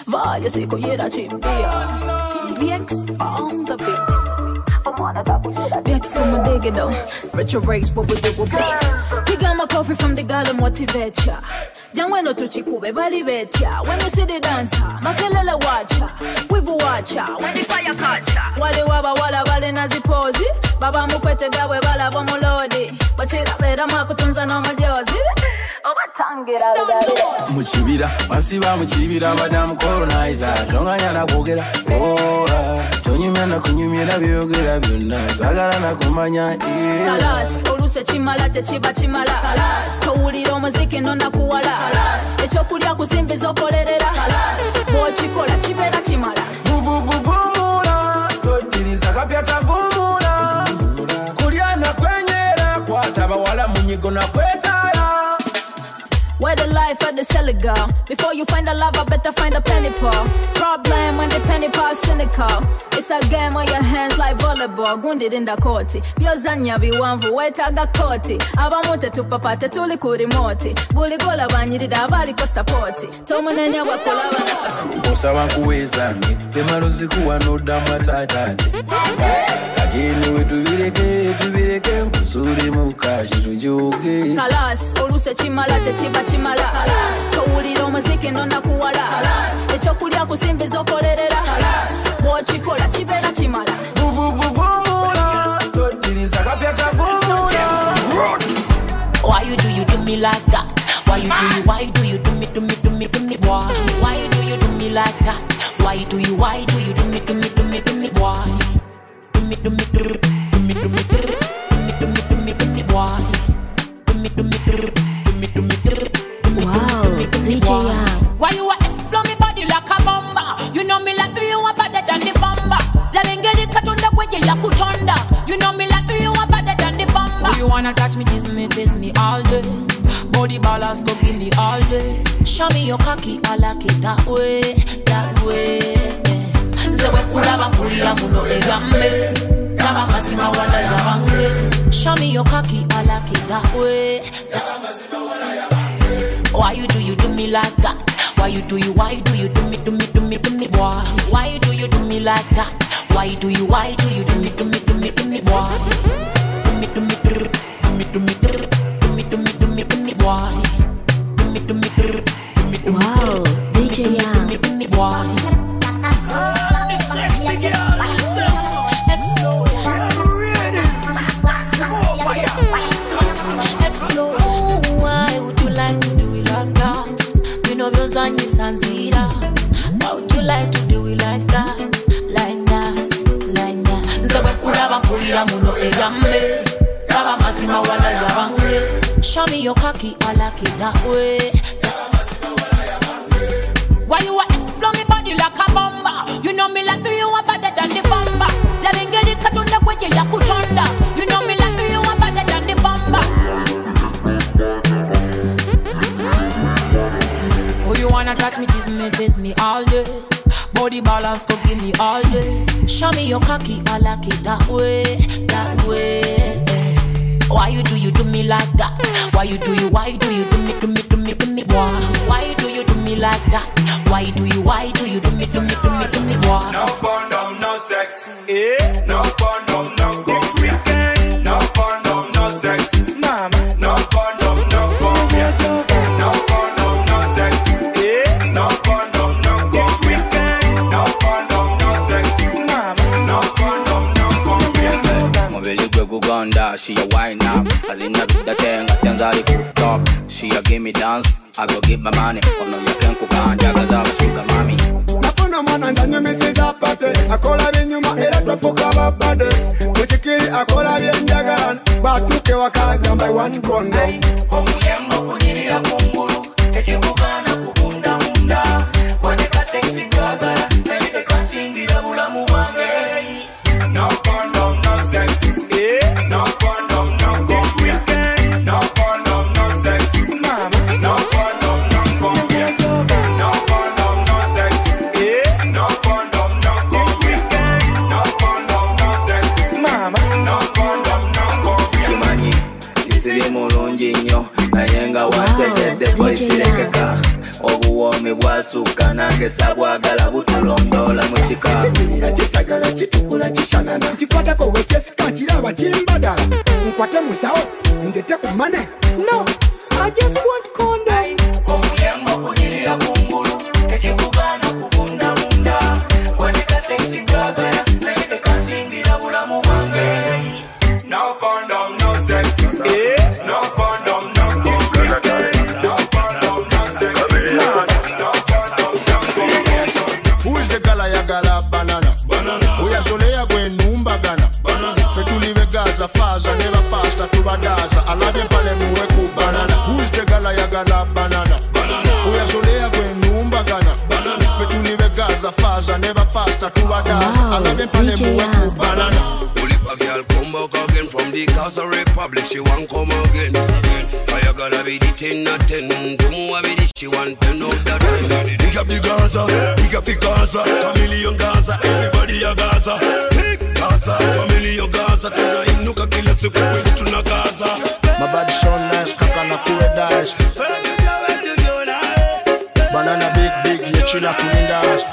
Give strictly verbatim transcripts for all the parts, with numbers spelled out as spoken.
Vaya siku yera chimbia. V X on the beat. V X come and dig it though. Retro race, what we do will beat. We got my coffee from the gala motivate ya. Jangweno tuchikube bali betya. When you see the dancer, makelele wacha. Wivu wacha, when the fire catcha. Wale waba wala wale nazipozi. Baba mukwete gawe bala bomulodi. Bachira bera makutunza no majozi. Obatangira bidale. Muchibira, masiba muchibira badamu colonizer. Tonganya na kwogera. Oh, tonyumya kunyumira byogera byonna. Sagala na kumanya. Kalas, oluse chimala chiba chimala. Kalas, towulira omuziki nona kuwala. Kalas, echokulya kusimbiza okolerera. Kalas, bochikola chibera chimala. Vuvu vuvumula, totiriza kapyata vumula. Kulya na kwenyera, kwataba wala munyigo na kwetaya. Where the life at the cellar girl. Before you find a lover, better find a penny pal. Problem when the penny pal cynical. It's a game on your hands like volleyball. Wounded in the court. Biozanya biwanvu wetaga koti. Abamute tupapate tuli kuri moti. Buli gola banyirida abali ko support. Tomunenya wakola bana. Osawa kuweza mi. Temaruzi kuwa no dama tatati. Kajini wetu bireke, tubireke. Kusuri mukashi tujuge. Kalas, oluse chimala chiba chimala. Kalas, towulira omuziki nona kuwala. Kalas, echokulya kusimbiza okolerera. Kalas, bochikola chibera chimala. Vuvu vuvumula, totiriza kapyata vumula. Why you do you do me like that? Why you do you, why do you do me, do me, do me, do me, why? Why do you do me like that? Why do you, why do you do me, do me, do me, do me, why? Do me, do me, do me, do me, do me, do me, do me, do me, do me, why? Do me, do me, do me, do me, do me, do me. Wow, D J Yang. Why you wanna explode me body like a bomba? You know me like you are better than the bomba. La lingeli katunda kweje ya kutonda. You know me like you are better than the bomba. Oh, you wanna touch me, kiss me, kiss me all day. Body balance go give me all day. Show me your cocky, I like it that way, that way. Zewe kulaba kulira muno egambe. Kaba masima wala yabange. Show me your cocky, I like it that way. Why you do you do me like that? Why you do you, why do you do me, do me, do me, do me, why? Why do you do me like that? Why do you, why do you do me, do me, do me, do me, why? Do me, do me, do me, do me, do me, do me, do me, do me, why? Do me, do me, do me, do me, wow, D J Yang. Do me, do me, why? The sexy girl, explode. Explode. Why would you like to do it like that? You know those on your sanzira. Why would you like to do it like that? Like that, like that. Zewe kulaba kulira muno egambe. Kaba masima wala yabange. Show me your cocky, I like it that way. Why you wanna explode me body like a bomba? You know me like you are better than the bomba. La lingeli katunda kweje ya kutonda. You know me like you are better than the bomba. Oh, you wanna touch me, kiss me, kiss me all day. Body balance go give me all day. Show me your cocky, I like it that way, that way. Why you do you do me like that? Why you do you, why do you do me, do me, do me, do me, why? Why do you do me like that? Why do you, why do you do me, do me, do me, do me, why? No condom, no sex. Eh? No condom, no go. This weekend. No condom, no sex. Mama. No condom, no go. No condom, no sex. Eh? No condom, no go. This weekend. No condom, no sex. Mama. No condom, no go. Mobile gwe Uganda, she a wine up. As in a the tenga, Tanzali cook top. She a give me dance, I go give my money. Oh no, you can't cook on Jagaza, sugar mommy. Nafuna mwana ndanye mesiza pate. Akola binyuma era twafuka babade. Kuchikiri akola byenjagala. Batuke wakagamba one condom. omuyembo kunyirira kungulu. Ekikugana kuvunda munda. Waneka sexy twagala. Nalite kansingira bulamu bwange. No condom, no sex. Eh? No condom, no go. This weekend. No condom, no sex. Mama. No condom, no go. No condom, no sex. Eh? No condom, no go. This weekend. No condom, no sex. Mama. No condom, no go. Kimanyi, tisiri mulungi nnyo. Naye nga wategedde bwasika obuwoomi bwasuka nange sabwagala butulondola mu kika kisagala kitukula kishanana kikwatako wekyesika kiraba kimbadala nkwate musawo ngete ku mane. No, I just want condom. Omuyembo kunyirira kungulu ekikugana kuvunda munda wanika sexy twagala naye tekasingira bulamu bwange. No condom, no sex. No condom, no complicated. No condom, no sex. No condom, no complicated. Who is the gala ya gala banana? Banana. Oya solea gwe numba gana. Banana. Fetulive gaza faza never pasta tubadaza. Alabye pale muwe ku banana. Who is the gala ya gala banana? Banana. Oya solea gwe numba gana. Banana. Fetulive gaza faza never pasta tubadaza. Alabye pale muwe ku banana. A girl come back again from the Gaza Republic, she want come again. I gotta be the ten or ten, do more with it, she want ten out of ten. Big up the Gaza, big up the Gaza, Chameleon Gaza, everybody a Gaza. Big Gaza, Chameleon Gaza, tuna inuka kila siku kwetu tuna Gaza. My body so nice, kaka na kuwe dash. Banana big big, ye chila kunindash.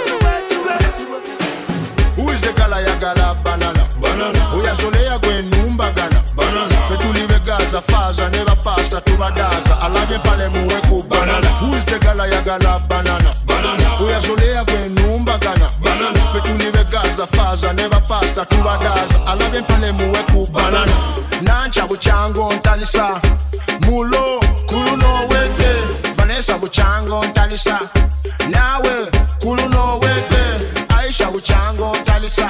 Who is the gala ya gala banana? Banana. Oya solea gwe numba gana. Banana. Fetulive gaza faza never pasta tubadaza. Alabye pale muwe ku banana. Who is the gala ya gala banana? Banana. Oya solea gwe numba gana. Banana. Fetulive gaza faza never pasta tubadaza. Alabye pale muwe ku banana. Nancha buchango ntalisa. Mulo kuluno wete. Vanessa buchango ntalisa. Nawe kuluno wete. Aisha buchango ntalisa.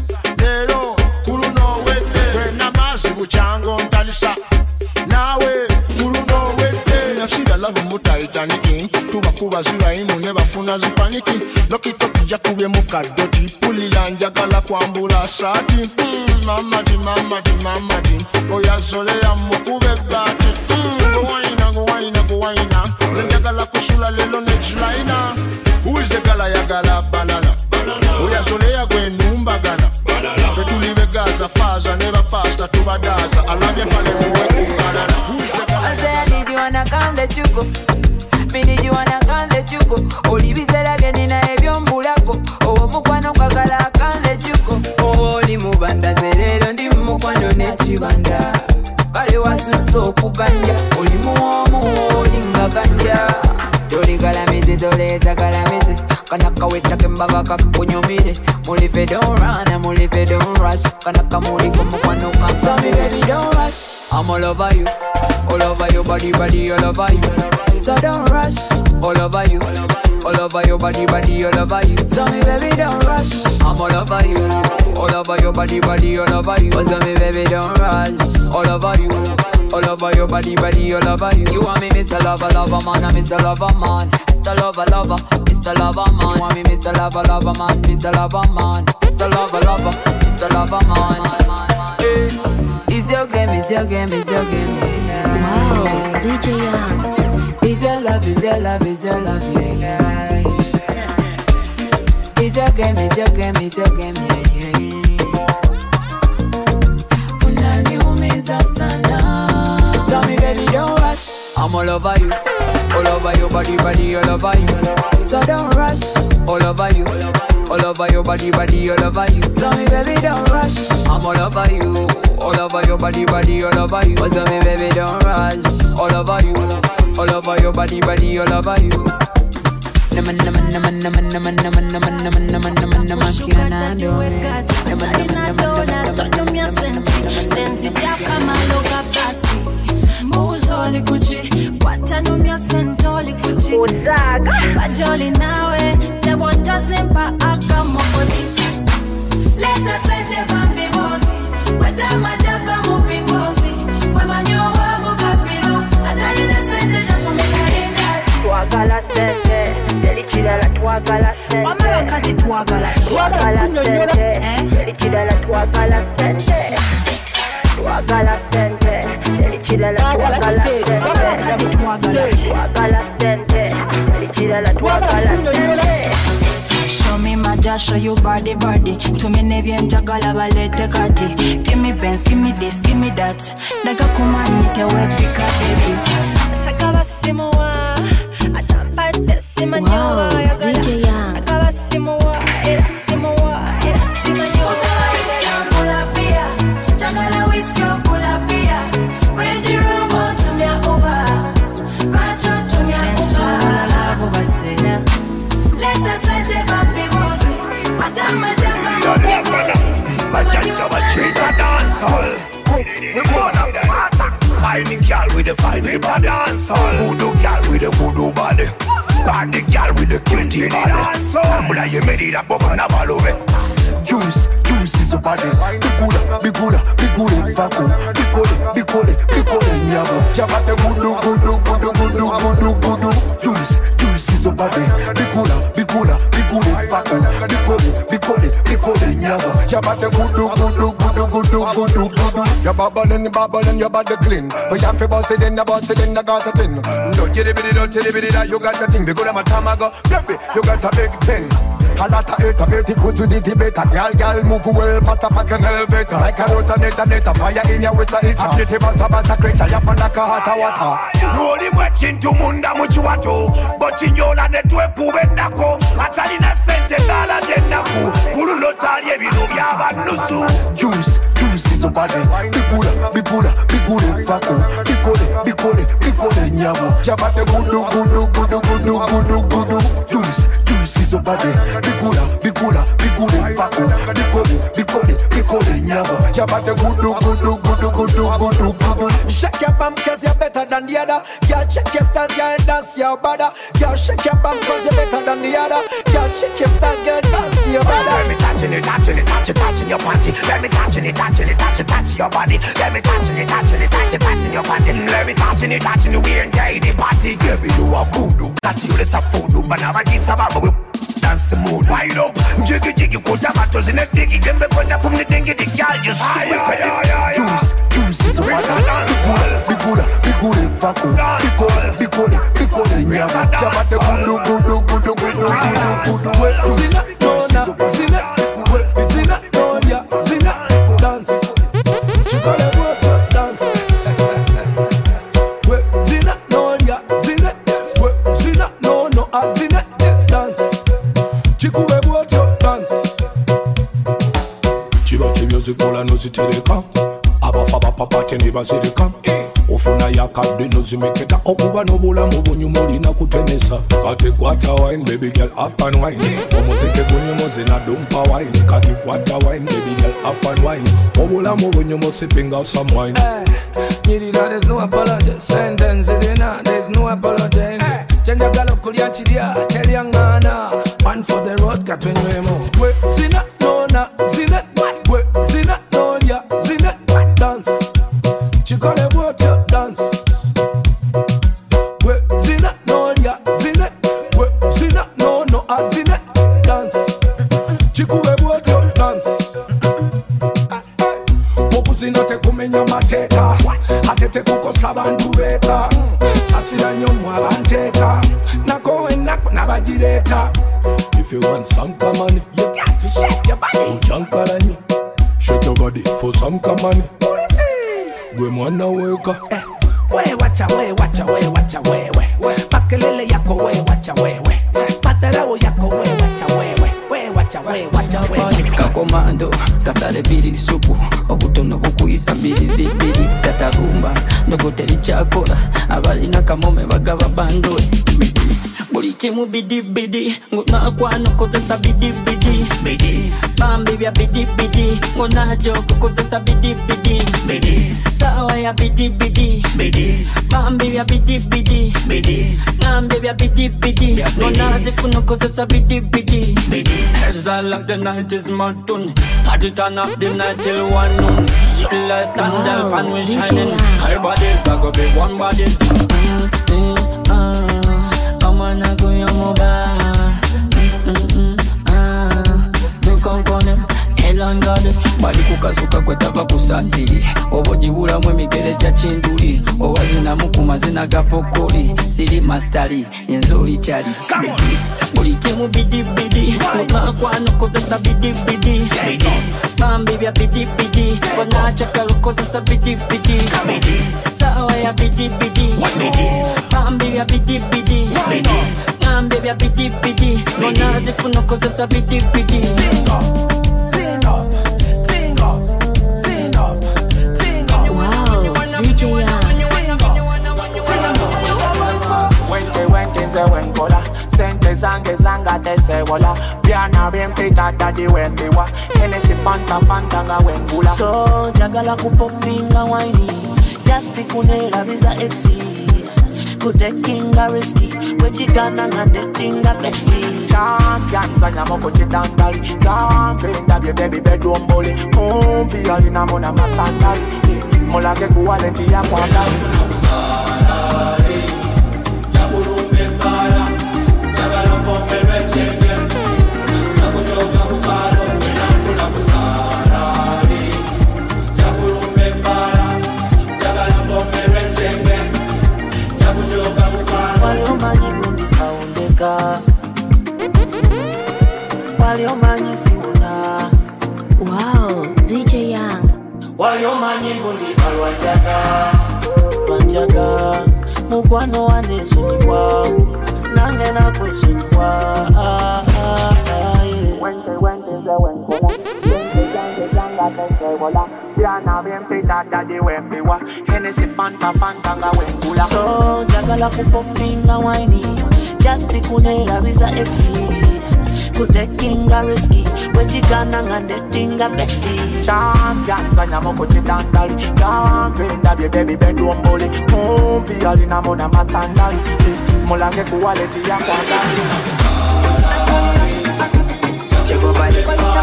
Lero kuluno wete. Kwena mazi buchango ntalisa. Nawe kuluno wete. Nafsida love muta itaniki. Tuba kuba ziwa imu neba funa zipaniki. Lokito kija kuwe mukadoti. Puli lanja gala kwambula sati. Mm, mama di mama di mama di. Oya zole ya mukube bati. Mm, go waina go waina go waina. Zenja gala kusula lelo nejlaina. Who is the gala ya gala banana? Oya solea gwe numba gana. Fetulive gaza faza never pasta tubadaza. Alabye pale muwe ku banana. I say I need you and I can't let you go. Me need you and I can't let you go. Oli bisera byenina ebyombulako. Owo mukwano kwagala I can't let you go. Oh oli mubanda zerero ndi mukwano nekibanda. Kale wasuso okuganja. Oli muwomu oli ngaganja. Toli kalamizi toleta kalamizi. Kanaka weta kembaga kakunyumire. Mulife don't run and mulife don't rush. Kanaka muli kumukwano kanka. So me baby don't rush. I'm all over you. All over your body, body, all over you. So don't rush. All over you. All over your body, body, all over you. So me baby don't rush. I'm all over you. All over your body, body, all over you. So me baby don't rush. All over you. All over your body, body, all over you. You want me Mister Lover, Lover Man, I'm Mister Lover Man. Mister Lover, Lover, Mister Lover Man. You want me Mister Lover, Lover Man, Mister Lover Man. Mister Lover, Lover, Mister Lover Man. Hey, it's your game, it's your game, it's your game. Yeah. Wow, D J Young. It's your love, it's your love, it's your love, yeah, yeah. It's your game, it's your game, it's your game, yeah, yeah, yeah. Unaniumiza sana. So me baby don't rush. I'm all over you. All over your body, body, all over you. So don't rush. All over you. All over your body, body, all over you. So me baby don't rush. I'm all over you. All over your body, body, all over you. So me baby don't rush. All over you. All over your body, body, all over you. Naman naman naman naman naman naman naman naman naman naman naman kiana do me. Naman naman naman naman naman naman sensi sensi jaka maloga basi. Muzoli kuchi watano mia sentoli kuchi. Uzaga bajoli nawe se wanta sempa akamokoti. Leta sente vambi bozi weta majaba mupingozi wemanyo wabu kapiro atali na sente jakumeka indasi. Tuagala sente Delichida la tuagala sente. Mama wakati tuagala tuagala sente. Delichida la tuagala sente. Tuagala sente. Delichida la tuagala sente. Tuagala sente. Delichida la tuagala sente. Show me my dash, show you body body. To me nebyen jagala balete kati. Give me Benz, give me this, give me that. Naga kumani te webika baby. Sakala simuwa. street a dance hall. We wanna attack. Fine girl with the fine we body dance hall. Voodoo girl with the voodoo body. Body girl with the cutie body. Mula you made it up over na balove. Juice, juice is a body. Bigula, bigula, bigula, vaco. Bigole, bigole, bigole, nyabo. Yaba the voodoo, voodoo, voodoo, voodoo, voodoo, voodoo. Juice, juice is a body. Bigula, bigula, bigula, vaco. Bigole, bigole, bigole, nyabo. Yaba the voodoo, voodoo, voodoo, voodoo, voodoo, voodoo. You're babbling, babbling, your body clean. But you have to boss it in, the boss it in, the got a thing. Don't get it, don't get it, that you got a thing. Because I'm a tamago, baby, you got a big thing. A lot of eight of eight, it goes to the Tibetan. Girl, girl, move well, faster, pack an elevator. Like a rotonator, nator, fire in your waist, a itcher. Get him out of a creature, you're like a hot water. Roll him wet into munda, muchuato. But in your land, it will poo and nako. Atalina sente, gala, then naku. Kulu lotarie, we know we have a nusu. Juice, juice is a body. Bigula, bigula, bigula, vaco. Bigole, bigole, bigole, nyabo. Yabate gudu, gudu, gudu, gudu, gudu, gudu. Juice, juice is a body. Bigula, bigula, bigula, vaco. Bigole, bigole, bigole, nyabo. Yabate gudu, gudu, gudu, gudu, gudu, gudu. Shake your bum cause you're better than the other. Girl, shake your style, girl, dance your body. Girl, shake your bum cause you're better than the other. Girl, shake your style, girl, dance your body. Let me touching it, touching it, touching it, touching your body. Let me touching it, touching it, touching it, touching your body. Let me touching it, touching it, touching it, touching your body. Let me touching it, touching it, we enjoy the party. Baby, you are voodoo. Touching you, this a voodoo. But now I just about we dance the mood. Wind up, jiggy jiggy, put tomatoes in a diggy. Then we put up on the dingy, the girl just juice, juice is a water. Bigula, bigula, vaco. Bigula, bigula, bigula, nyama. Yabate gudu, gudu, gudu, gudu, gudu, gudu. Zina, nona, zina, zina, nonia, zina, dance. She call it water dance. Zina, nonia, zina, zina, no, no, zina, dance. Chikuwe water dance. Chiba chiba zikola no zitireka. Abafaba papate ne bazireka. Ofuna yakadde no zimeketa okuba n'obulamu bunyumulina kutemesa. Kati kwata wine baby girl up and wine. Omuzike gunyumuzi na dumpa wine. Kati kwata wine baby girl up and wine. Obulamu bunyumu sipping out some wine. Nyirira there's no apology. Sentence it in there's no apology. Chenja galo kulya chiria telyangana. One for the road katwenywemo. We zina nona zina. We zina nonya zina dance. Chikole water dance. We zina nonya zina. We zina no no a zina dance. Chikule water dance. Mokuzina te kumenya mateka. Atete kukosa bantu beka. Sasira nyomu abanteka. Nako enako nabajireta. If you want some money, you got to shake your body. Ujankaranya, shake your body for some money. We mwana weka. Eh, we wacha we wacha we wacha we we. Makelele yako we wacha we we. Matarao yako we wacha we we. We wacha we wacha we. Kakomando, kasale biri supu. Obutono bukuisa biri zibiri. Katarumba, nogoteri chakora. Abalina kamome bagaba bando. Buli kimu bidi bidi. Nguna kwano kozesa bidi bidi. Bidi. Bambi bya bidi bidi. Nguna joko kozesa bidi bidi. Bidi. Sawa ya bidi bidi. Bidi. Bambi bya bidi bidi. Bidi. Ngambi bya bidi bidi. Nguna zikuno kozesa bidi bidi. Bidi. As I like the night is mountain. Party turn up the night till one noon. Let's stand up and we shining. Everybody's a go be one bodies. Amana go yamoba. Ah, do konkone. Elangade. Bali kukasuka kwetava kusantiri. Obojibula mwe migere cha chinduli. Owazina mukuma zina gapokoli. Siri mastari, yenzoli chali. Buli kimu bidi bidi. Nguna kwano kozesa bidi bidi. Bambi bya bidi bidi. Wana chakalo kozesa bidi bidi. Sawa ya bidi bidi. Bambi bya bidi bidi. Ngambi bya bidi bidi. Ngona zikuno kozesa bidi bidi. D J Wente wente nze wenkola sente za zange zanga tesewola Piana bimpita dadi wembiwa Hennessy fanta fanta nga wengula So jagala kupopinga waini Just ikunela visa X Kutekinga risky Wechigana nga datinga bestie Champions anyamoko chidandali Kampenda bye baby bedombole Kumpi alina mona matandali Mulage kuwaleti ya kwandali Sarari Jabulumbe para Jagala pompe rechenge Jabujoga kukalo Wenafuna kusarari Jabulumbe para Jagala pompe rechenge Jabujoga kukalo Waliomanyi bundi faundeka Waliomanyi simuna Wow, D J Young Waliomanyi bundi falwajaga Wanjaga Mukwano wane suniwa Nange na kwe suniwa ah, ah, ah, yeah. Wente wente ze wenkomo Wente jange janga tese wola Piana bimpita dadi wembiwa Hennessy fanta fanta nga wengula So jagala kupopinga waini Just ikunela visa X Kutekinga risky Wechigana nga datinga bestie Champions anyamoko chidandali Kampenda bye baby bedombole Kumpi alina mona matandali Mulange kuwaleti ya kwandali Chego bali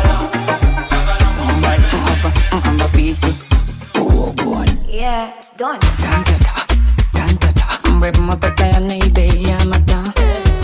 I'm a busy Oh boy Yeah, it's done Tantata Tantata Mbe mapeta ya neibe ya mata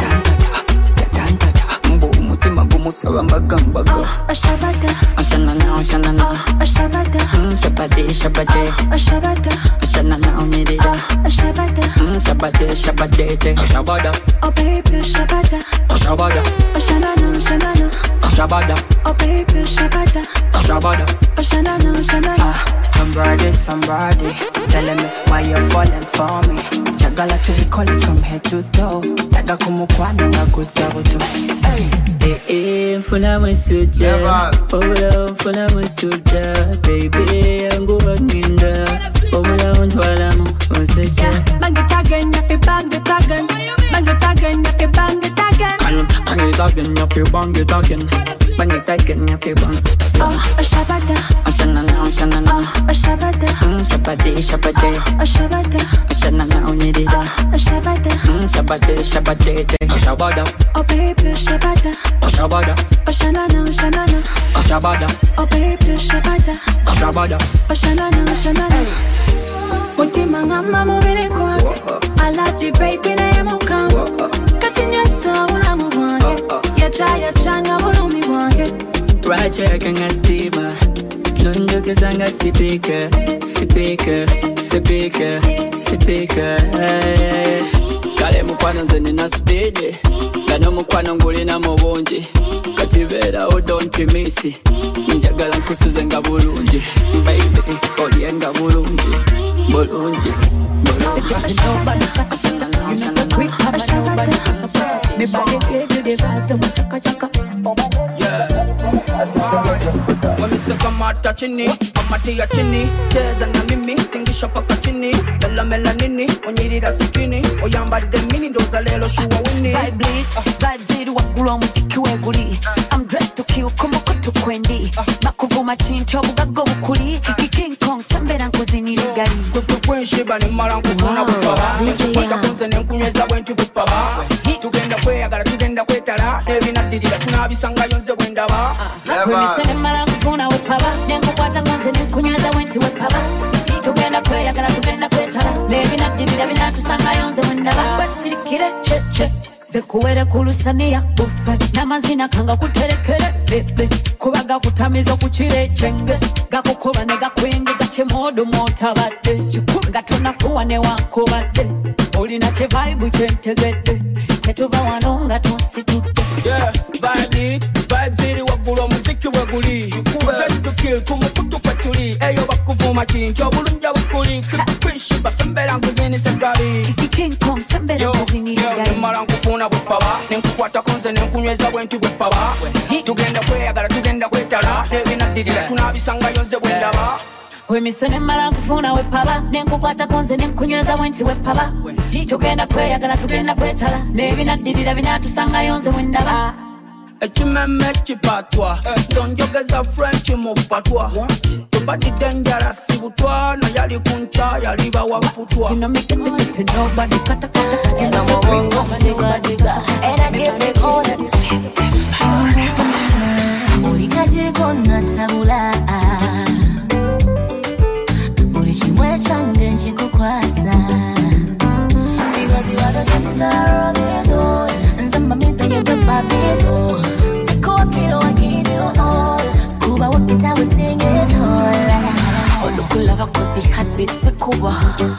Musaba mbaga mbaga Ashabata Ashanana ashanana Ashabata Shabade shabade Ashabata Ashanana unirida Ashabata Shabade shabade Ashabada Oh baby Ashabata Ashabada Ashanana Ashanana Ashabada Oh baby Ashabata Ashabada Ashanana Ashanana Somebody, somebody telling me why you're falling for me. Chagala to recall it from head to toe. Daga kumukwana na kutsabutu. Hey, eh eh, funa masuja. Obula funa masuja. Baby, yangu wakinda. Obula untwala mu useja. Bang it again, yap it bang it again. Bang it again, yap it bang it again. Bang it again, yap it bang it again. Bang it again, yap it bang. Oh, Ashabata. Ashanana, ashanana. Ashabata. Shabade, shabade. Ashabata. Ashanana unirida. Ashabata. Shabade, shabade. Ashabada. Oh baby, Ashabata. Ashabada. Ashanana, Ashanana. Ashabada. Oh baby, Ashabata. Ashabada. Ashanana, Ashanana. Mutima ngama mubiri kwange. I love you baby na yamuka. Katinya sawa mwange. Yacha yacha na bulumi wange. Racha kanga stima. Lunjo kezanga sipika. Sipika. Sipika. Sipika. Kale mukwano nze nina speed. Gano mukwano ngulina mu bungi. Kati beera oh don't miss. Njagala nkusuze nga bulungi. Baby olyenga bulungi. Bulungi. You know so quick, I'm a nobody. Me body gave you the vibes of chaka chaka. wameseka mata chini kamati ya chini cheza na mimi tingisha paka chini bella mela nini onyirira sikini oyambadde mini ndoza lelo shuwa wini Vibe bleed, vibe ziri wakulu omuziki weguli. I'm dressed to kill kuma kutu kwendi. Makuvuma chinto bugago bukuli. King Kong sambera nkuziniri gali. Kwepe kwenshiba ni mara nkufuna bupaba Kwenda kunze ne nkunyweza bwentu bupaba Tugenda kweyagala tugenda kwetala Ebinaddirira tunabisanga yonze bwendaba Kwemisene mara nkufuna wepaba. Nenkukwata nkunze ne nkunyweza bwentu wepaba. Tugenda kweyagala tugenda kwetala. Nebinaddirira binatusanga yonze bwendaba. Kwesirikire che che. Zekuwere kulusania ufe namazina kanga kuterekere bebe kubaga kutamiza kuchire chenge gakukuba ne gakwingiza chemodo motabadde chikunga tonafuwa ne wankobadde olina che vibe chentegedde tetuva wanonga tusitudde yeah vibe vibe ziri wagulu omuziki weguli best to kill kumukutu kwetuli eyo bakuvuma chincho obulunja bukuli kwishiba sembera nkuzini segali King Kong sembera nkuzini gali mara nkufuna bupaba nenkukwata konze nenkunyweza bwentu bupaba tugenda kweyagala tugenda kwetala ebinaddirira tunabisanga yonze bwendaba Wemisene mala kufuna wepala nenkukwata konze nenkunyweza wenti wepala tugenda kweyagala tugenda kwetala nebinaddirira binatusanga yonze wendaba ekimeme kipatwa tonjogeza French mu patwa tubadi dangerous butwa na yali kuncha yali bawafutwa inamiketekete nobody kata kata ina mabongo ziga ziga and I give it all Ulikaje kona tabula Ulichimwe change nchikukwasa Because you are the center of it all Nzamba mita yebe babito Siko kilo I give you all Kuba wakita we sing it all Olukula bakosi heartbeat sikuba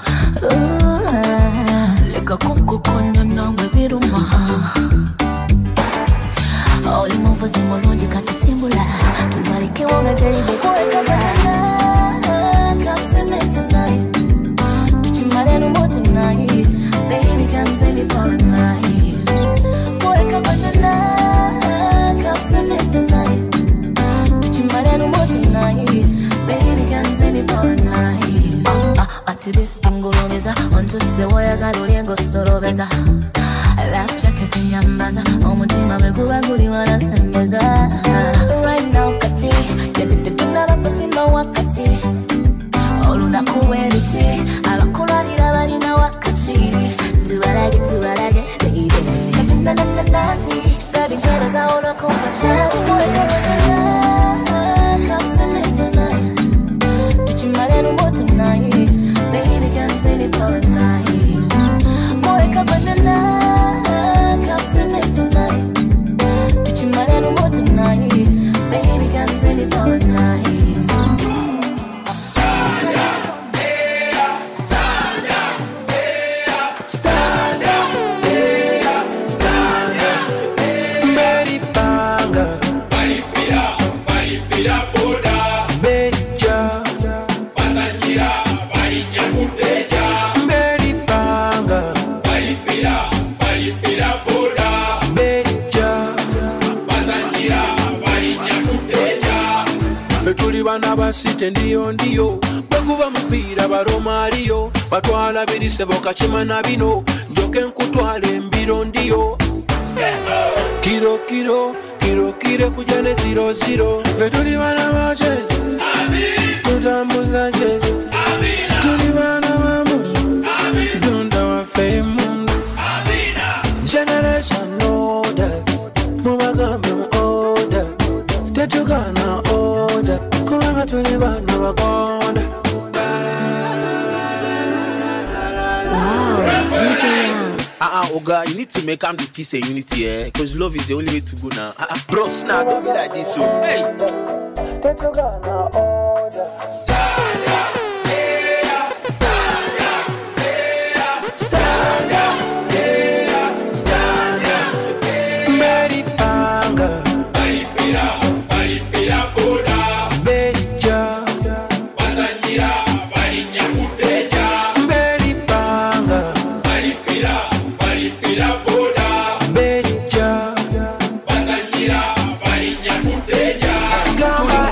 Lega kumku konya na webiruma Oli muvuzi mulungi kati simbula Tumalike wonga jaribe kusikala Come send me tonight Tuchimale no more tonight Baby come send me for a night Boy come on the night Come send me tonight Tuchimale no more tonight Baby come send me for a night Ah ah ati this ngolobeza Onto se wayagala oliengo sorobeza Life jacket in yambaza omutima beguba guli wanasemeza Right now kati yadite tunaba kusimba wakati Olunda kuweruti abakulwanira balina wakati Tubalage tubalage baby Katinda na na nasi Baby nkereza ono kumpa chance Come send me tonight Tuchimale numo tonight Baby come send me for a night Boy come on the night Come send me tonight Tuchimale numo tonight Baby come send me for a night Site ndiyo ndiyo Bweguba mupira baromario Batwala birise boka chimana bino Njoke nkutwale mbiro ndiyo Kiro kiro Kiro kire kujane zero zero Vetuli wana macheje Tutambuza cheje Tuli wana wa mungu Dunda wa fe mungu Generation order Mubagambe mu order Tetugana order Kuranga tuli bana bagonda Wow, D J Young. Uh-uh, Oga, you need to make am the peace and unity, eh? Because love is the only way to go now. Uh-uh, bros, now don't be like this, so hey. Tetugana order Stand up, hey up, stand up, hey up, stand up, hey up, stand up, hey up. Meri panga, bali pira, bali pira boda. Beja, bazanjira, bali nyakuteja. Meri panga, bali pira, bali pira boda. Beja, bazanjira, bali nyakuteja. Gamba,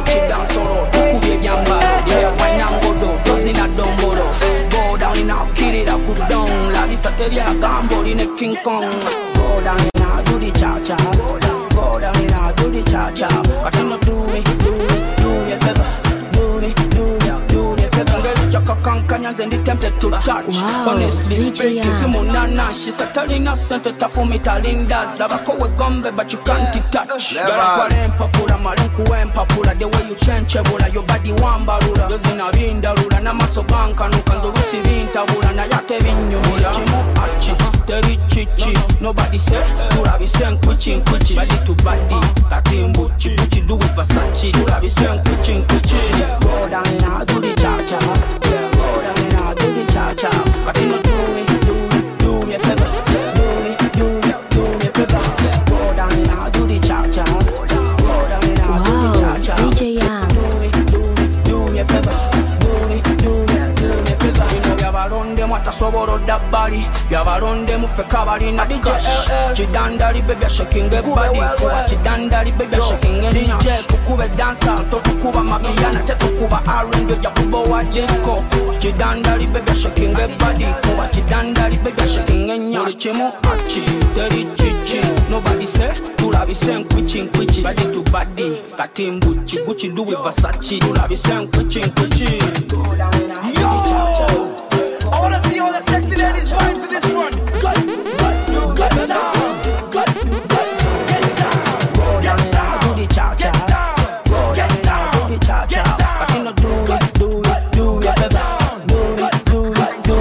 go down in a kill it, I could down. La vista tell ya gamble in a King Kong. Go down in a do the cha cha. Go down in a do the cha cha. I cannot do me, do me, do me a favor. Do me, do me, do me a favor. Girl, Chaka Kankanyans and they tempted to touch. Wow, honestly D J speaking, Young. Simonana, she's a telling us sent it for me talindas. Labako with gumbe, but you can't touch. You're a popular, Malunku and popular. The way you change, your body one barula. Doesn't have been the ruler, Namaso Banka, no can receive intervula. Na yake vinyo, Chimo Achi, Terry Chichi. Nobody said, you have been saying, Kuchin, Kuchi, body to body. Katimbu, Chichi, do with Versace. You have been saying, Kuchin, Kuchi. Go down and I'll do the cha cha. Go down and I'll do the cha cha. Katino, do me, do me, do me a favor. Do me, do me, do me a favor. Go down and I'll do the cha cha. Go down and I'll do the cha cha. D J Young. Do me, do me, do me a favor. Do me, do me, do me a favor. You know you have a run them what a soboro that body. Yabaronde mufeka bali na cash. Chidandali baby shaking the body. Kuba chidandali baby shaking the D J kukube dancer. Toto kuba mapiana teto kuba R and B ya kubo wa disco. Chidandali baby shaking the body. Kuba chidandali baby shaking the nya. Chemo achi, teri chichi. Nobody say tu la bisen quiching quichi. Body to body, katim Gucci Gucci Louis Versace. Tu la bisen quiching quichi. Yo, I wanna see all the sexy ladies vibe to this one. Cut, cut, cut down, cut, cut, get down, get down, do the cha cha, get down, do the cha cha. But you know do it, do it, do it, do it, do it, do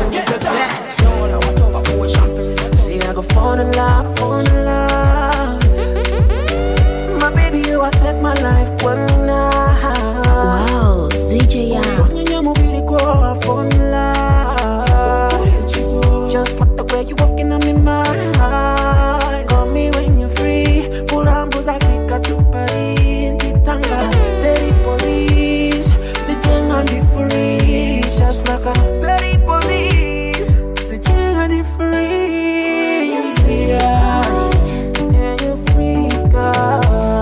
it. See I go fall in love, fall in love. My baby, you I take my life one night. Wow, D J Young. Fall in love. Just like the way you walking on me mind. Call me when you're free. Pulambos Africa to Paris. Kitanga, Terry police. Sitting on the free. Just like a Terry police. Sitting on the free. You're free, yeah, you're free, girl.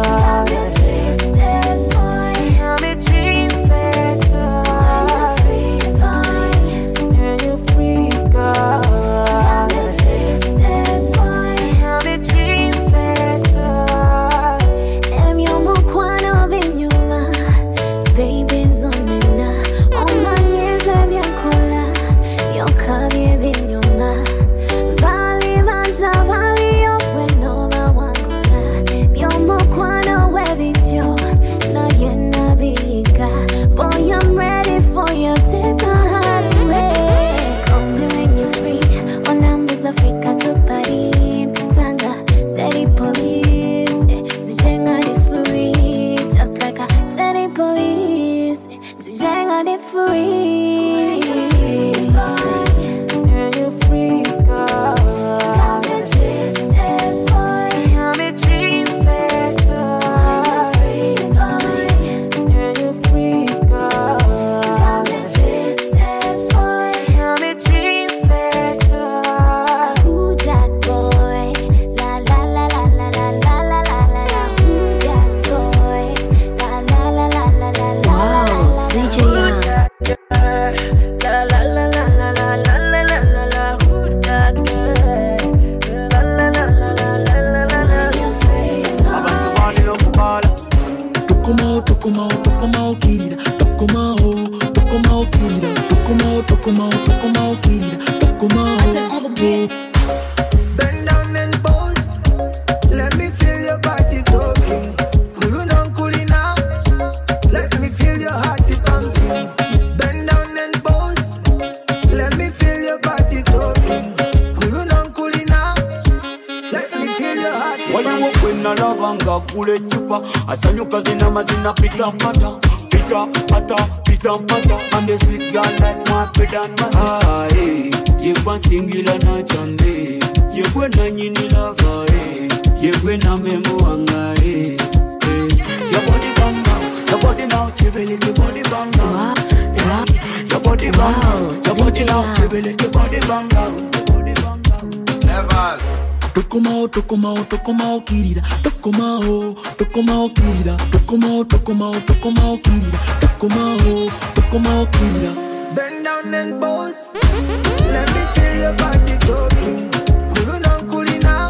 Asanyuka zina mazina pita pata, pita pata, pita pata. And the sweet girl like my bread and butter. Ah, eh, ye kwa singila na chande, ye kwa na nyini lava, eh, ye kwa na memo anga, eh, eh. Your body bang out, your body now chivele, your body bang out, eh. Your body bang out, your body now chivele, your body bang out, your body bang out. Level. Tokomao, tokomao, tokomao kirira. Tokomao, tokomao kirira. Tokomao, tokomao, tokomao kirira. Tokomao, tokomao kirira. Bend down and bounce. Let me feel your body talking. Kuluna kulina.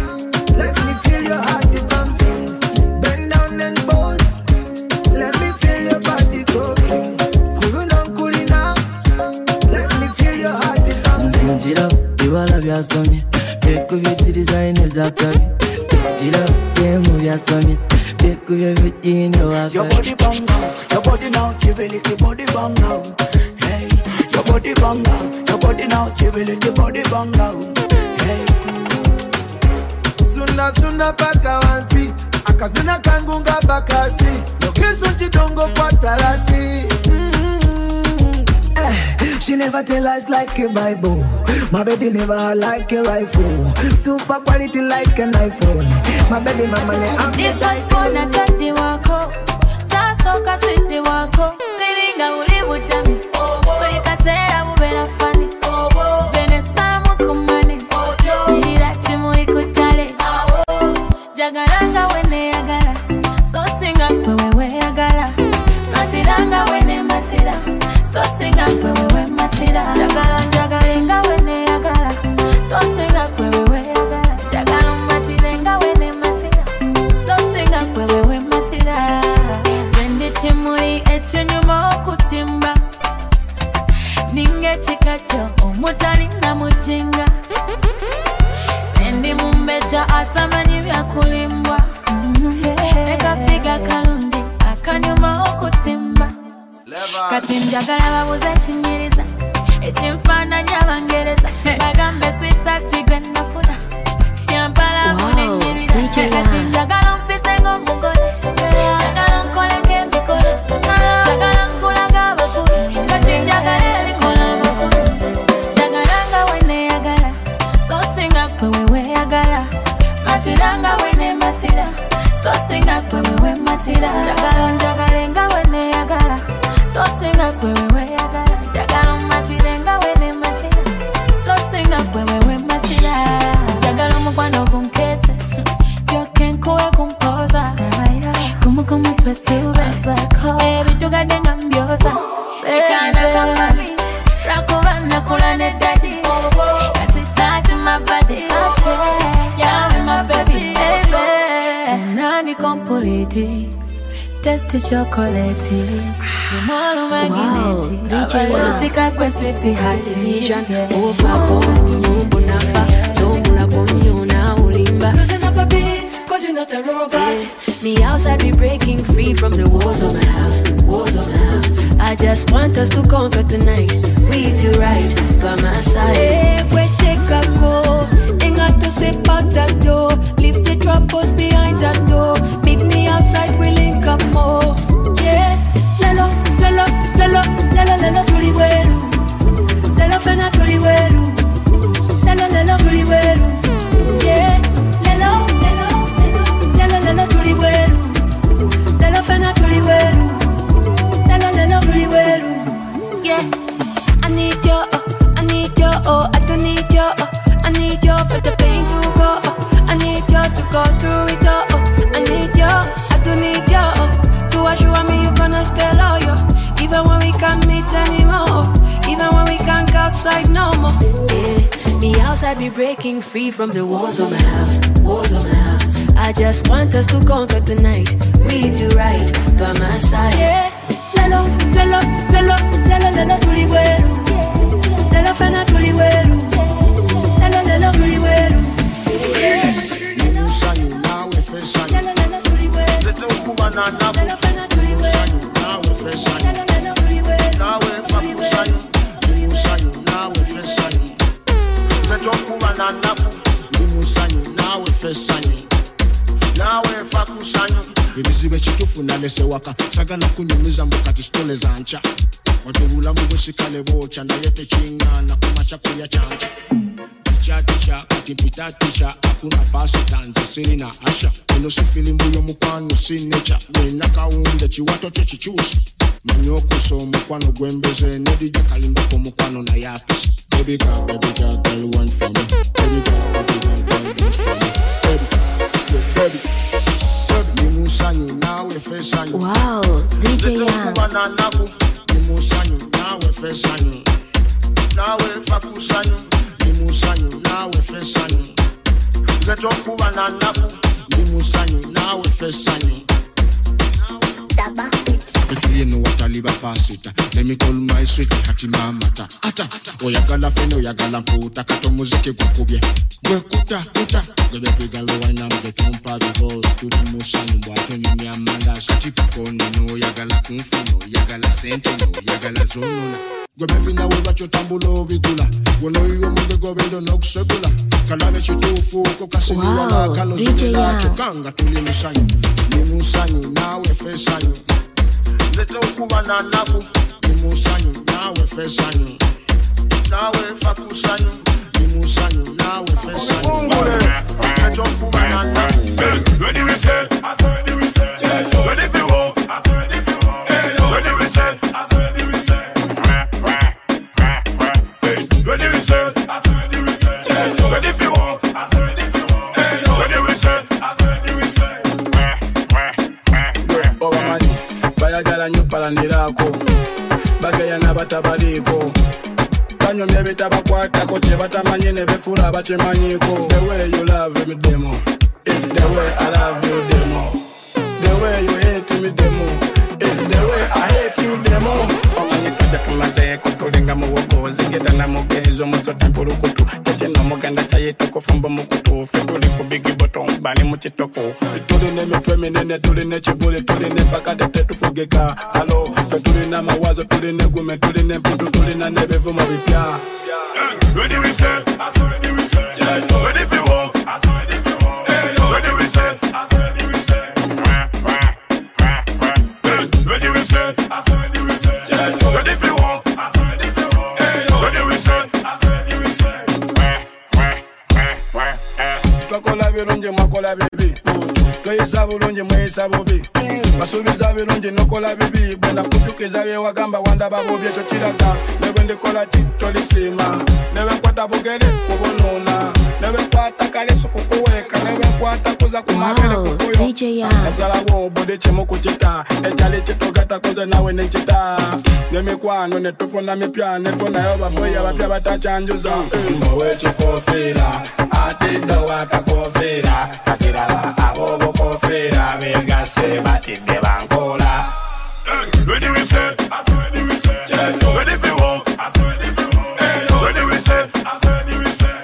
Let me feel your heart pumping. Bend down and bounce. Let me feel your body talking. Kuluna kulina. Let me feel your heart pumping. Zinjira, biwala byasomye. Bekubye design ezakabi. Zinjira, demu byasomye. Bekubye bidinyo wafe. Your body bang out, your body now chivele, your body bang out. Hey, your body bang out, your body now chivele, your body bang out. Hey. Sunda sunda paka wansi. Akazina kangunga bakasi. Lokeso chidongo kwa tarasi. She never tell lies like a Bible. My baby never like a rifle. Super quality like an iPhone. My baby mama ne ampe. This was born at twenty wako. Saso kasiti wako. Siringa uli butami. Uli kasera ubera fani. Zene sa Jagaranga wene yagara, so singa kwewe yagara. Matiranga wene matira, so singa kwewe matira. Jagara jagarenga wene yagara, so singa kwewe yagara. Jagara matirenga wene matira, so singa kwewe matira. Zendi chimuri echunyuma okutimba, ninge chikacho omutari na mujinga. Sendi mumbeja atamanyi byakulimbwa, eka figa kalundi akanyuma okutimba. Kati njagala babuze kinyiriza, ekimfaananya abangereza. Bagambe sweetheart gwe nafuna, yampala munenyirira. Kati njagala mpise ng'omugole, njagala nkoleko emikolo, njagala nkulaga abakulu. Kati njagala ebikola amakulu. Jagaranga wene yagala, so singa kwewe yagala. Matiranga wene matira, so singa kwewe matira. Jagala njagarenga wene yagala, so singa kwewe yagala. Jagala matirenga wene matira, so singa kwewe matira. Jagala mukwano kunkese, yoke nkuwe kumpoza. Kumu kumu twesiwe, baby tugade ngambioza. Ekana kamami, rakuba nakula ne daddy. Kati touch my body, yeah my baby, baby. Zenani complete, taste chocolate. Wow, D J Musika kwe sweetie hati vision. Over komu nyumbu nafa, tomula kumyuna ulimba. Losing up a bit, cause you're not a robot. Me outside be breaking free from the walls of my house, walls of my house. I just want us to conquer tonight. We do right by my side. Hey, we take a go. Ain't got to step out that door. Leave the troubles behind that door. Meet me outside, we link up more. Yeah, lelo, lelo, lelo, lelo, lelo, tuli weru. Lelo fena tuli weru. Lelo, lelo, tuli weru. Yeah, lelo, lelo, lelo, lelo, lelo, tuli weru. Lelo fena tuli weru. Lelo, lelo, tuli weru. Yeah, I need you, oh, I need you, oh, I don't need you, oh, I need you for the pain to go, oh, I need you to go through it, oh, oh, I need you, I don't need you, oh, to assure me you're gonna stay loyal, even when we can't meet anymore, oh, even when we can't go outside no more. Yeah, me outside be breaking free from the walls of my house, walls of my house. I just want us to conquer tonight. We do right by my side. Yeah, lelo, lelo, lelo, lelo, lelo, tuli weru. Lelo fena tuli weru. Lelo, lelo, tuli weru. Yeah. Nimu sanyu nawe fe sanyu. Lelo, lelo, tuli weru. Zeto kuba na nabu. Lelo fena tuli weru. Sanyu nawe fe sanyu. Lelo, lelo, tuli weru. Nawe faku sanyu. Nimu sanyu nawe fe sanyu. Zeto kuba na nabu. Nimu sanyu nawe fe sanyu. Nawe faku sanyu. Ibizibe chitufu nalese waka. Sagala kunyumiza mbukati stole zancha. Watubula mbushikale bocha na yete chinga na kumacha kuya chancha. Ticha ticha katimpita ticha akuna pasi tanzi siri na asha. Eno sifili mbuyo mukwano sinecha. Wena kaunde chiwato chichushi. Manyoko so mukwano gwembeze. Nedija kalimba ko mukwano na yapisi. Baby girl, baby girl, girl one for me. Baby girl, baby girl, girl one for me. Baby, baby, baby. Nimu sanyu nawe fe sanyu. Wow, D J Yam. Nimu sanyu nawe fe sanyu. Nawe faku sanyu. Nimu sanyu nawe fe sanyu. Zeto kuba na naku. Nimu sanyu nawe fe sanyu. If you know what I live a pass it. Let me call my sweetie hati mamata. Ata, oyagala feno oyagala mputa. Kato muziki kukubye. Gwe kuta, kuta. Gwe bega lo waina mze tompa because to the motion mbuate ni miamanda. Shati pikono no oyagala kumfino. Oyagala sente no oyagala zonona. Gwe baby na weba chotambulo vigula. Wono iyo mbe go bendo no kusekula. Kalame chitufu kokasini wala kalo zonela. Chokanga tuli musanyu. Ni musanyu nawe fe sanyu. Zeto kuba na naku. Nimu sanyu nawe fe sanyu. Nawe faku sanyu. Nimu sanyu nawe fe sanyu. Zeto kuba na naku. Ready we say, ready we say. Ready we walk, ready we walk. Ready we say, ready we say. Ready we say, ready we say. Ready we walk, ready we walk. Ready we say, ready we say. njagala nnyo palanirako bageya n'abatabaliko banyomya bitabakwatako kyebatamanye ne befuula bakimanyiko. The way you love me demo is the way I love you demo. The way you hate me demo is the way I hate you demo. Omanyikidde tumazeeko tulinga muwogo zingeda na mugenzo muzote mpulukutu tekino mugenda kyayita kufumba mukutu ffe tuli ku bigi bottom bani mu kitoko tulina emitwe minene tulina ekibuli tulina empakade tetufugika alo ffe tulina amawazo tulina egume tulina emputu tulina n'ebivumo bipya. Ready we say, ready we say, ready if you walk, ready if you walk, ready we say, ready we say, ready we say, ready we say, ready if you walk, ready if you walk, ready we say, ready we say. Twakola birungi mwakola bibi tweyisa bulungi mweyisa bubi basuubiza birungi nokola bibi bwe nakutukiza byewagamba wandaba bubi ekyo kiraga ne bwe ndikola kitolisiima ne bwe nkwata bugere kubunuuna ne bwe nkwata kalesu kukuweeka ne bwe nkwata kuza ku mabere kukuyo nasalawo budi kimu ku kita ekyali kitugatakoze nawe nekita n'emikwano ne tufuna mipya nefunayo babweyi abapya batakyanjuza owekikofiira atidde wakakofera katiraba abobo kofera begase batidde bankola. Ready we say, ready we say, ready if you walk, ready if you walk, ready we say, ready we say.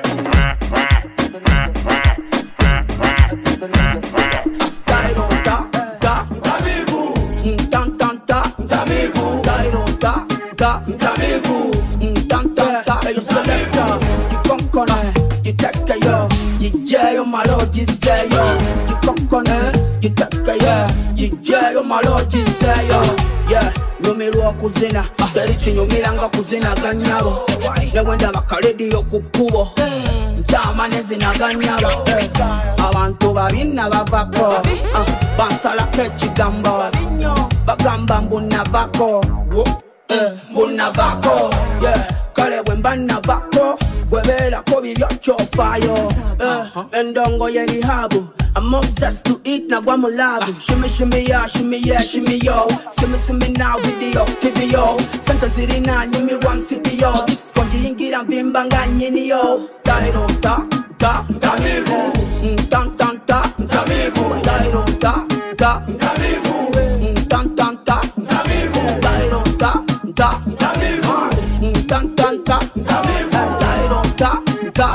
Tairo ta ta tamivu, tan tan ta tamivu. Tairo ta ta tamivu, tan tan ta. Yo selecta, you concone, you take yo. J yo malo jiseyo, you kokone, you take ya. J yo malo jiseyo, yeah. Nyumiru kuzina, terichi nyumilanga kuzina ganyabo. Newenda bakaledi yo kukubo, njama nezina ganyabo. Abantu babina bavako, bansala kechi gamba. Bagamba mbuna vako, mbuna vako, yeah. Kale wembana vako. Gwebela kobi byocho fire endongo yeri habu I'm obsessed to eat na gwa mulabu shimmy shimmy ya shimmy yeah shimmy yo shimmy shimmy now video T V yo fantasy rina nyumi one C P yo konji ingira vimba nganyini yo tairo ta ta tamivu tan tan ta tamivu tairo ta ta tamivu tan tan ta tamivu tairo ta ta tamivu tan tan ta tamivu ta ta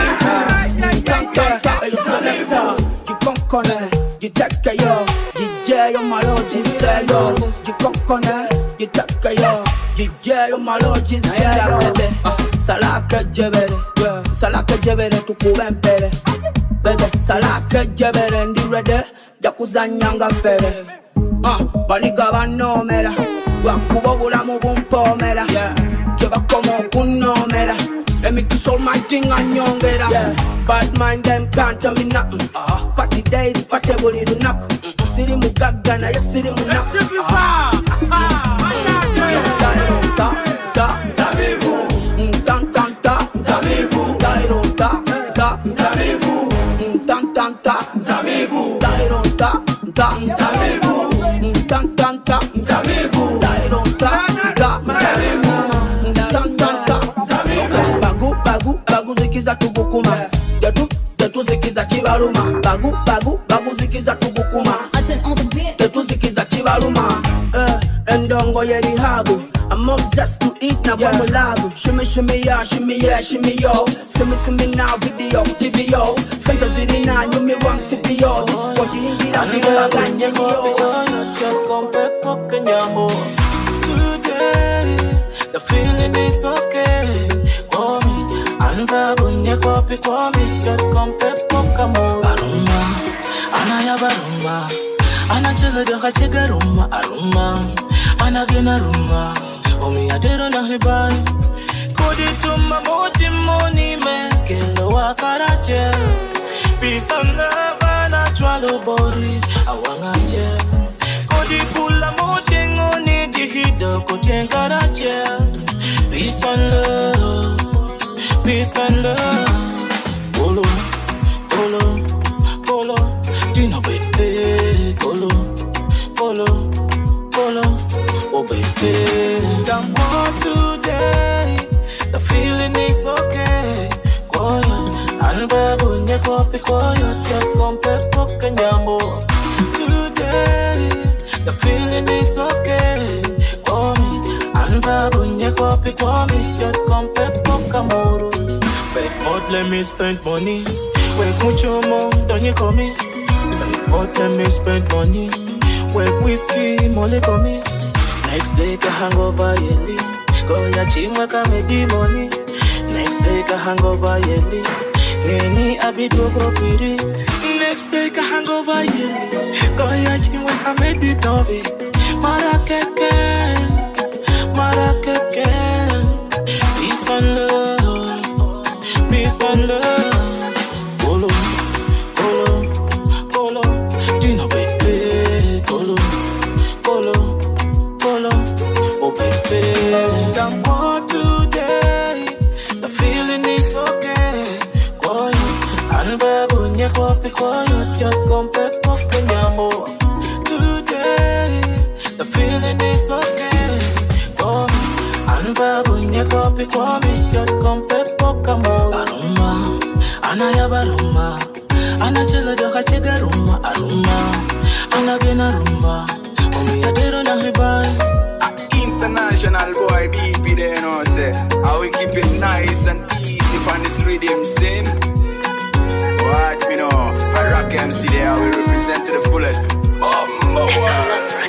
you concone, you take yo, you jay yo malo, you say yo, you concone, you take yo, you jay yo malo, you say yo. Salaka jebere, salaka jebere tu kuempere, bebe, salaka jebere ndi rede, yakuza nyanga pere. Ah, baliga bano mera, wakubo bula mubumpo mera, jeba como kuno mera. Let me kiss all my thing and yongera. Yeah. Bad mind them can't tell me nothing. Uh, party day, the party body do knock. City mugaga na yes city mu knock. Tairo ta ta tamivu. Tan tan ta tamivu. Tairo ta ta tamivu. Tan tan ta tamivu. Tairo ta ta tamivu. Tan tan ta tamivu. Tairo ta ta tamivu. Tan tan ta. Bagu bagu bagu zikiza tugukuma Tetu tetu zikiza chibaluma Bagu bagu bagu zikiza tugukuma Tetu zikiza chibaluma Eh endongo yeri habu I'm obsessed to eat na kwa mulabu Shimmy shimmy ya shimmy yeah shimmy yo Shimmy shimmy now video T V yo Fantasy rina nyumi one C P yo Koji ingira bila ganye yo Today the feeling is okay. Call me, anda bunye kopi kwa mi, get kompepo kamo. Aruma, anaya baruma, anachele doka chega ruma. Aruma, anagena ruma, omi adero na hibai. Kodi tuma moti moni me, kelo wakarache. Peace and love and natural body, awangache. Kodi pula moti ngoni dihido kotengarache. Peace and love, peace and love. Polo, polo, polo. Dino baby, polo, polo, polo. baby. Someone today, the feeling is okay. Koyo, anbabu nye kopi koyo, chakompe poke nyambo. Today, the feeling is okay. Komi, anbabu nye kopi komi, chakompe poke moro. Wait, not let me spend money. Wait, mucho more, don't you call me? Wait, not let me spend money. Wait, whiskey, mole for me. Next day, ka hangover yeli. Go ya chimwa ka medi money. Next day, ka hangover yeli. Nini abido go piri. Next day, ka hangover yeli. Go ya chimwa ka medi tobi. Marakeke, marakeke. Peace and love, peace and love. Golo, golo, golo. Dino baby, golo, golo, golo. Oh baby, someone today, the feeling is okay. Koyo, anbabu nye kopi koyo, chakompe poke nyambo. Today, the feeling is okay. Koyo, anbabu nye kopi komi, chakompe poke mo. Aroma, anayaba aroma, anachela doka chega aroma, aroma, anagena aroma. Omi adero na hibai. International boy B P there, you know, say how we keep it nice and easy on this rhythm scene. Watch me know, I rock M C there, how we represent to the fullest. Oh, oh, oh.